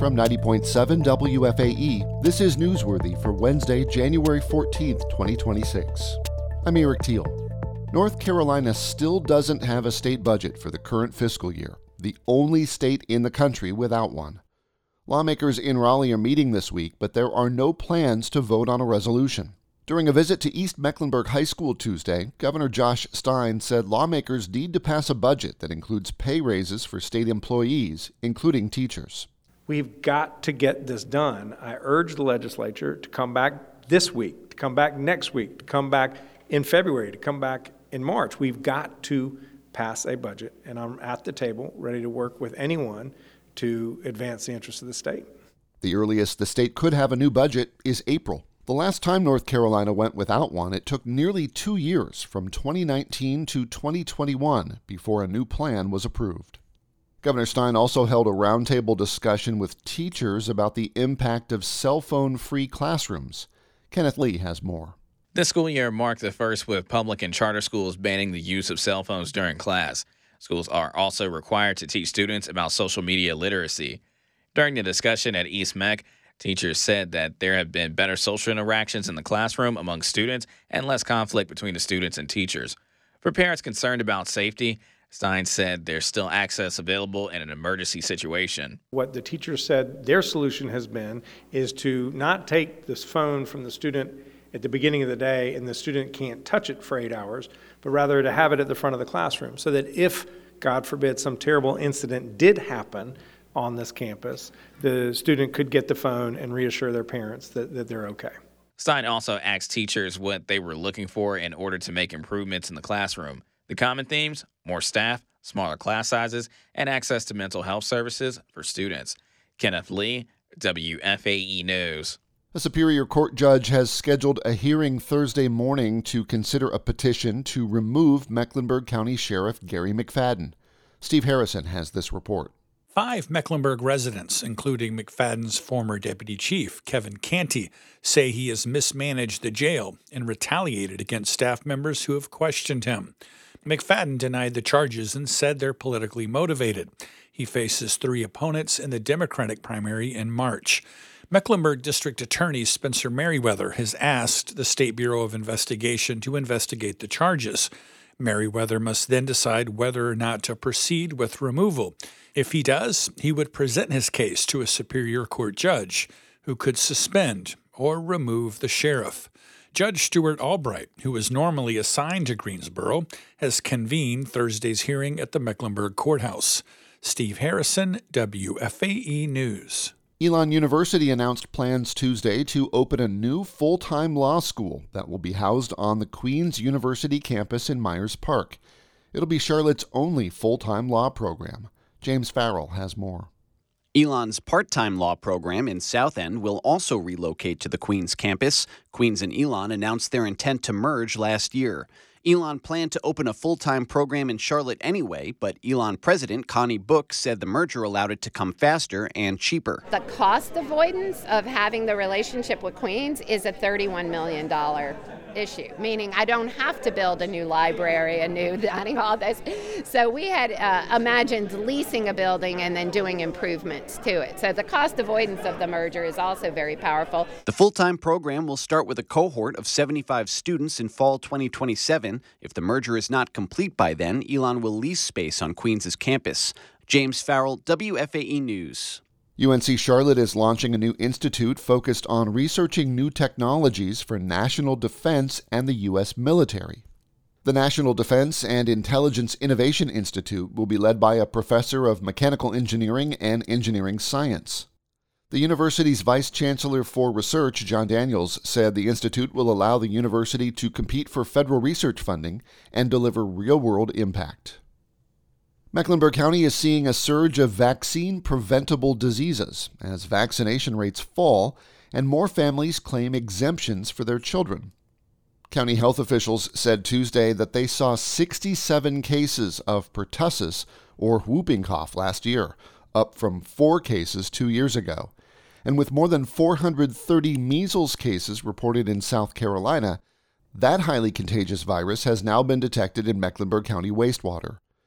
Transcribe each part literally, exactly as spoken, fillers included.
From ninety point seven W F A E, this is Newsworthy for Wednesday, January fourteenth, twenty twenty-six. I'm Eric Teal. North Carolina still doesn't have a state budget for the current fiscal year, the only state in the country without one. Lawmakers in Raleigh are meeting this week, but there are no plans to vote on a resolution. During a visit to East Mecklenburg High School Tuesday, Governor Josh Stein said lawmakers need to pass a budget that includes pay raises for state employees, including teachers. We've got to get this done. I urge the legislature to come back this week, to come back next week, to come back in February, to come back in March. We've got to pass a budget, and I'm at the table ready to work with anyone to advance the interests of the state. The earliest the state could have a new budget is April. The last time North Carolina went without one, it took nearly two years, from twenty nineteen to twenty twenty-one, before a new plan was approved. Governor Stein also held a roundtable discussion with teachers about the impact of cell phone-free classrooms. Kenneth Lee has more. This school year marked the first with public and charter schools banning the use of cell phones during class. Schools are also required to teach students about social media literacy. During the discussion at East Meck, teachers said that there have been better social interactions in the classroom among students and less conflict between the students and teachers. For parents concerned about safety, Stein said there's still access available in an emergency situation. What the teachers said their solution has been is to not take this phone from the student at the beginning of the day and the student can't touch it for eight hours, but rather to have it at the front of the classroom so that if, God forbid, some terrible incident did happen on this campus, the student could get the phone and reassure their parents that, that they're okay. Stein also asked teachers what they were looking for in order to make improvements in the classroom. The common themes: more staff, smaller class sizes, and access to mental health services for students. Kenneth Lee, W F A E News. A Superior Court judge has scheduled a hearing Thursday morning to consider a petition to remove Mecklenburg County Sheriff Gary McFadden. Steve Harrison has this report. Five Mecklenburg residents, including McFadden's former deputy chief, Kevin Canty, say he has mismanaged the jail and retaliated against staff members who have questioned him. McFadden denied the charges and said they're politically motivated. He faces three opponents in the Democratic primary in March. Mecklenburg District Attorney Spencer Merriweather has asked the State Bureau of Investigation to investigate the charges. Merriweather must then decide whether or not to proceed with removal. If he does, he would present his case to a Superior Court judge, who could suspend or remove the sheriff. Judge Stuart Albright, who is normally assigned to Greensboro, has convened Thursday's hearing at the Mecklenburg Courthouse. Steve Harrison, W F A E News. Elon University announced plans Tuesday to open a new full-time law school that will be housed on the Queens University campus in Myers Park. It'll be Charlotte's only full-time law program. James Farrell has more. Elon's part-time law program in South End will also relocate to the Queens campus. Queens and Elon announced their intent to merge last year. Elon planned to open a full-time program in Charlotte anyway, but Elon president Connie Book said the merger allowed it to come faster and cheaper. The cost avoidance of having the relationship with Queens is a thirty-one million dollars issue, meaning I don't have to build a new library, a new dining hall. This. So we had uh, imagined leasing a building and then doing improvements to it. So the cost avoidance of the merger is also very powerful. The full-time program will start with a cohort of seventy-five students in fall twenty twenty-seven. If the merger is not complete by then, Elon will lease space on Queens' campus. James Farrell, W F A E News. U N C Charlotte is launching a new institute focused on researching new technologies for national defense and the U S military. The National Defense and Intelligence Innovation Institute will be led by a professor of mechanical engineering and engineering science. The university's Vice Chancellor for Research, John Daniels, said the institute will allow the university to compete for federal research funding and deliver real-world impact. Mecklenburg County is seeing a surge of vaccine-preventable diseases as vaccination rates fall and more families claim exemptions for their children. County health officials said Tuesday that they saw sixty-seven cases of pertussis, or whooping cough, last year, up from four cases two years ago. And with more than four hundred thirty measles cases reported in South Carolina, that highly contagious virus has now been detected in Mecklenburg County wastewater.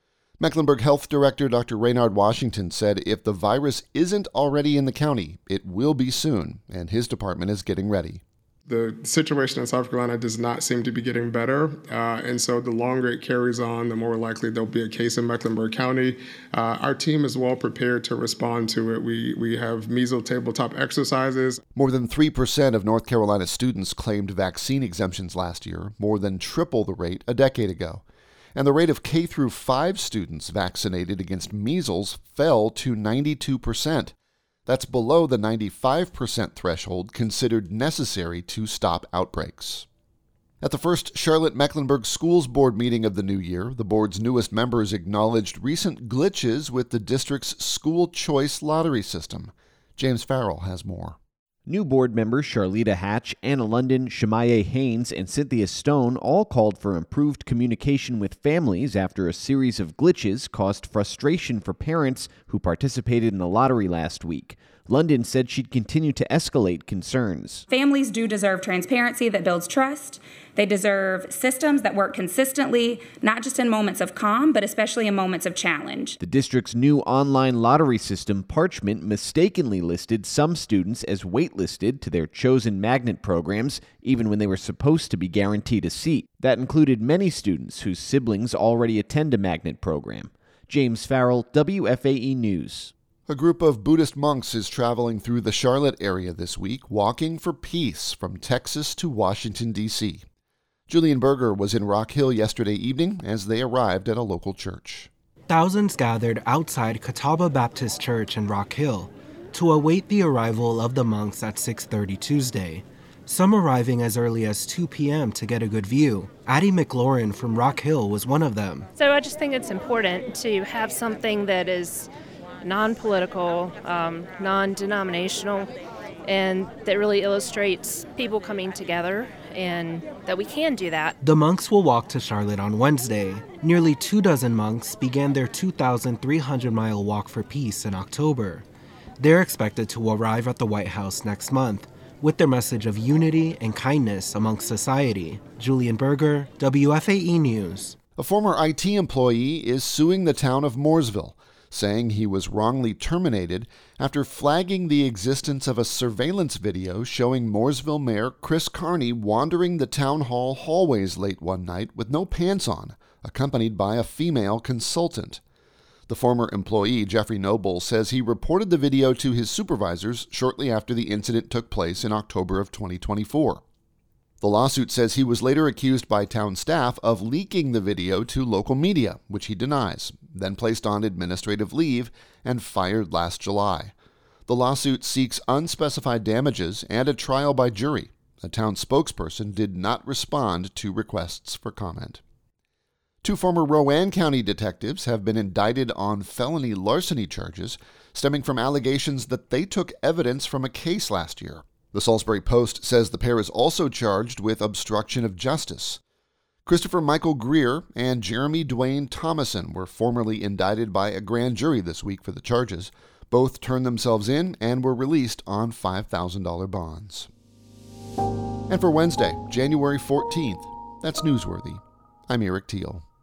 Mecklenburg Health Director Doctor Raynard Washington said if the virus isn't already in the county, it will be soon, and his department is getting ready. The situation in South Carolina does not seem to be getting better, uh, and so the longer it carries on, the more likely there'll be a case in Mecklenburg County. Uh, our team is well prepared to respond to it. We we have measles tabletop exercises. More than three percent of North Carolina students claimed vaccine exemptions last year, more than triple the rate a decade ago. And the rate of K through five students vaccinated against measles fell to ninety-two percent. That's below the ninety-five percent threshold considered necessary to stop outbreaks. At the first Charlotte-Mecklenburg Schools Board meeting of the new year, the board's newest members acknowledged recent glitches with the district's school choice lottery system. James Farrell has more. New board members Charlita Hatch, Anna London, Shemaya Haynes, and Cynthia Stone all called for improved communication with families after a series of glitches caused frustration for parents who participated in the lottery last week. London said she'd continue to escalate concerns. Families do deserve transparency that builds trust. They deserve systems that work consistently, not just in moments of calm, but especially in moments of challenge. The district's new online lottery system, Parchment, mistakenly listed some students as waitlisted to their chosen magnet programs, even when they were supposed to be guaranteed a seat. That included many students whose siblings already attend a magnet program. James Farrell, W F A E News. A group of Buddhist monks is traveling through the Charlotte area this week, walking for peace from Texas to Washington, D C Julian Berger was in Rock Hill yesterday evening as they arrived at a local church. Thousands gathered outside Catawba Baptist Church in Rock Hill to await the arrival of the monks at six thirty Tuesday, some arriving as early as two p.m. to get a good view. Addie McLaurin from Rock Hill was one of them. So I just think it's important to have something that is non-political, um, non-denominational, and that really illustrates people coming together and that we can do that. The monks will walk to Charlotte on Wednesday. Nearly two dozen monks began their two thousand three hundred mile walk for peace in October. They're expected to arrive at the White House next month with their message of unity and kindness amongst society. Julian Berger, W F A E News. A former I T employee is suing the town of Mooresville, saying he was wrongly terminated after flagging the existence of a surveillance video showing Mooresville Mayor Chris Carney wandering the town hall hallways late one night with no pants on, accompanied by a female consultant. The former employee, Jeffrey Noble, says he reported the video to his supervisors shortly after the incident took place in October of twenty twenty-four. The lawsuit says he was later accused by town staff of leaking the video to local media, which he denies, then placed on administrative leave and fired last July. The lawsuit seeks unspecified damages and a trial by jury. A town spokesperson did not respond to requests for comment. Two former Rowan County detectives have been indicted on felony larceny charges stemming from allegations that they took evidence from a case last year. The Salisbury Post says the pair is also charged with obstruction of justice. Christopher Michael Greer and Jeremy Dwayne Thomason were formally indicted by a grand jury this week for the charges. Both turned themselves in and were released on five thousand dollars bonds. And for Wednesday, January fourteenth, that's newsworthy. I'm Eric Teal.